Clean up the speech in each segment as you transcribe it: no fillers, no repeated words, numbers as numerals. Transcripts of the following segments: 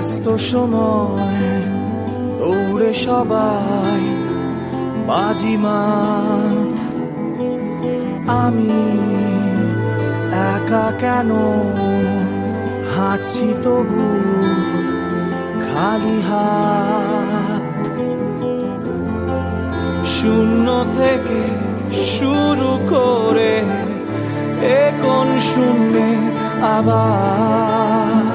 ব্যস্ত সময় দৌড়ে সবাই বাজিমাত, আমি একা কেন হাঁটছি তবু খালি হাত। শূন্য থেকে শুরু করে এ কোন শূন্যে আবার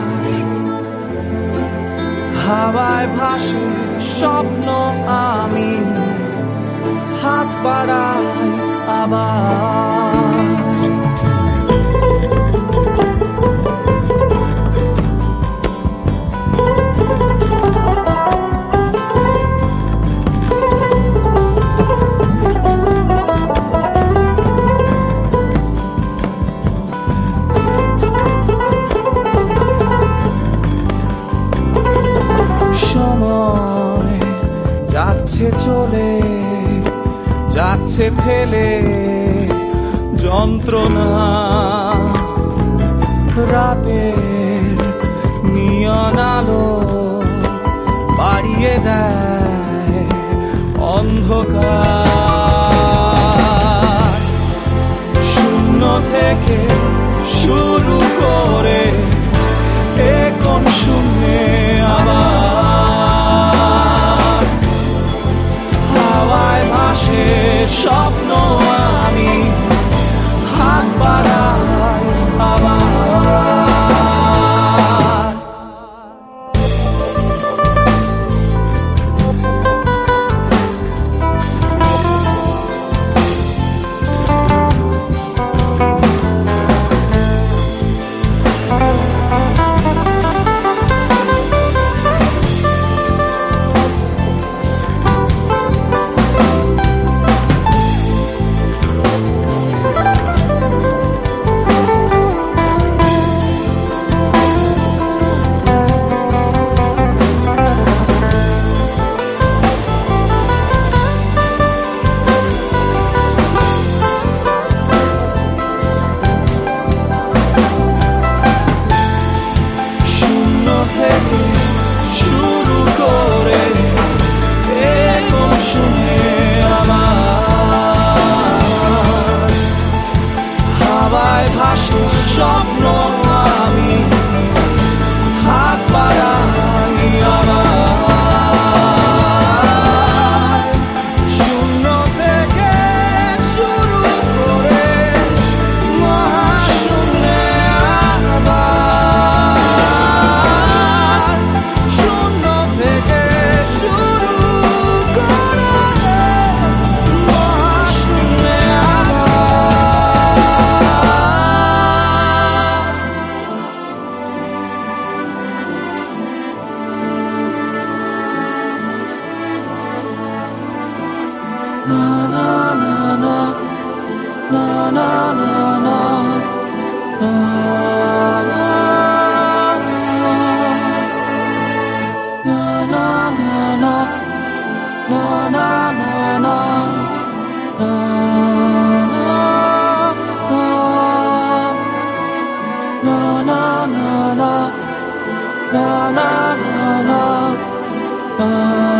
হাওয়ায় ভাসে স্বপ্ন, আমি হাত বাড়াই আবার। সময় যাচ্ছে চলে যাচ্ছে ফেলে যন্ত্রণা, রাতের নিয়ন আলো বাড়িয়ে দেয় অন্ধকার। শূন্য থেকে শুরু করে এ কোন শূন্যে আবার হাওয়ায় ভাসে স্বপ্ন, আমি হাত বাড়াই আবার। শুরু করে এ কোন শূন্যে আমার হাওয়ায় ভাসে স্বপ্ন, আমি হাত বাড়াই আবার। শূন্য থেকে শুরু করে মহাশূন্যে আবার। শূন্য থেকে শুরু করে মহাশূন্যে na na na na na na na na na na na na